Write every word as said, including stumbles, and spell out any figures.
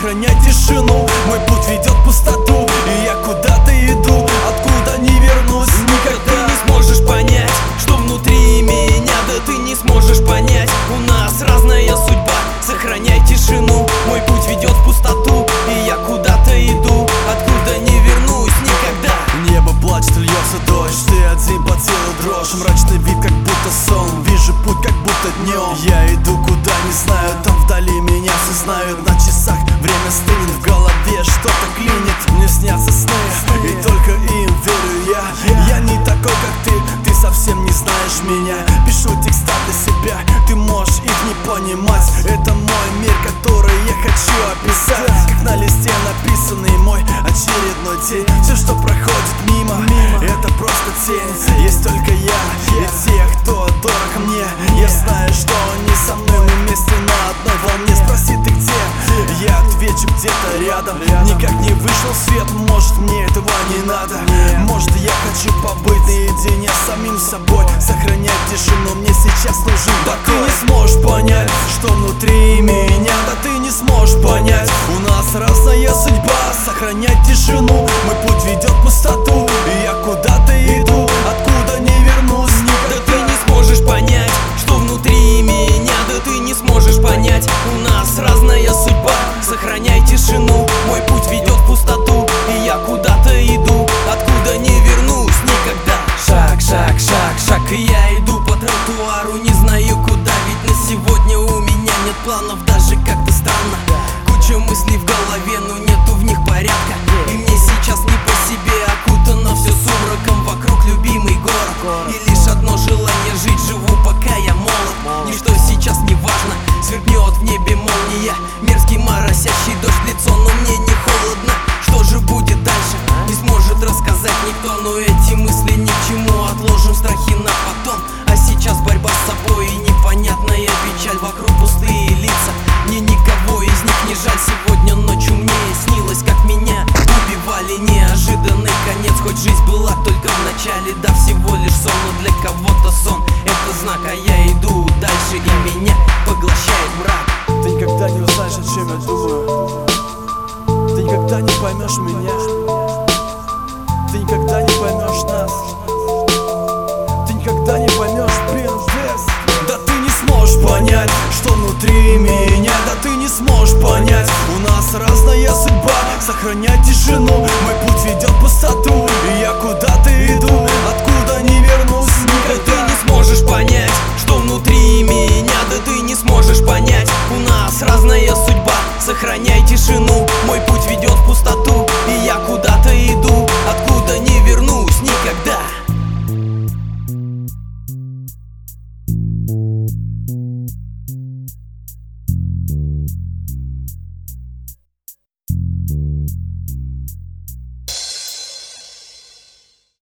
сохранять тишину. Мой путь ведет в пустоту, и я куда-то иду, откуда не вернусь никогда. Ты не сможешь понять, что внутри меня, да ты не сможешь понять, у нас разная судьба. Сохраняй тишину, мой путь ведет в пустоту, и я куда-то иду, откуда не вернусь никогда. Небо плачет, льется дождь, ты один по телу дрожь. Мрачный вид, как будто сон, вижу путь, как будто днем. Я иду куда не знаю, там вдали меня все знают. На часах время стынет, в голове что-то клинит. Мне снятся сны, и только им верю я. Я не такой, как ты, ты совсем не знаешь меня. Пишу текста для себя, ты можешь их не понимать. Это мой мир, который я хочу описать, как на листе написанный мой очередной день. Все, что проходит мимо, это просто тень. Есть только я и те, кто дорог мне. Я знаю, что они со мной, мы вместе на одной волне. Спроси, ты где? Я отвечу, где-то рядом. Никак не вышел свет, может мне этого не надо. Может я хочу побыть наедине с самим собой, сохранять тишину, мне сейчас нужен покой. Да ты не сможешь понять, что внутри меня. Да ты не сможешь понять, у нас разная судьба. Сохранять тишину, мой путь ведет в пустоту, и я куда-то иду, откуда не вернусь никогда. Да ты не сможешь понять, что внутри меня, да ты не сможешь понять, у нас разная судьба. Сохраняй тишину, мой путь ведет в пустоту, и я куда-то иду, откуда не вернусь никогда. Шаг, шаг, шаг, шаг, и я иду по тротуару, не знаю куда, ведь на сегодня у меня нет планов, даже как-то странно. Куча мыслей в голове, но нету в них порядка, и мне сейчас не по себе, окутано все сумраком, вокруг любимый город, и лишь одно желание жить, живу пока я молод. Ничто сейчас не важно, сверкнет в небе молния, мерзкий моросящий дождь в лицо, но мне не холодно. Что же будет дальше, не сможет рассказать никто, но эти мысли ни к чему, отложим страхи на потом. А сейчас борьба с собой и непонятная печаль, вокруг пустые лица, мне никого из них не жаль. Сегодня ночью мне снилось, как меня убивали, неожиданный конец, хоть жизнь была только в начале. Да всего лишь сон, но для кого-то сон это знак, а я иду дальше, и меня поглощает мрак. Ты никогда не узнаешь, о чем я думаю. Ты никогда не поймешь меня. Ты никогда не поймешь нас. Ты никогда не поймешь принцесс. Да ты не сможешь понять, что внутри меня. Да ты не сможешь понять, у нас разная судьба. Сохранять тишину, мой путь ведет в пустоту, и я куда-то иду, откуда не вернусь никогда. Ты не сможешь понять,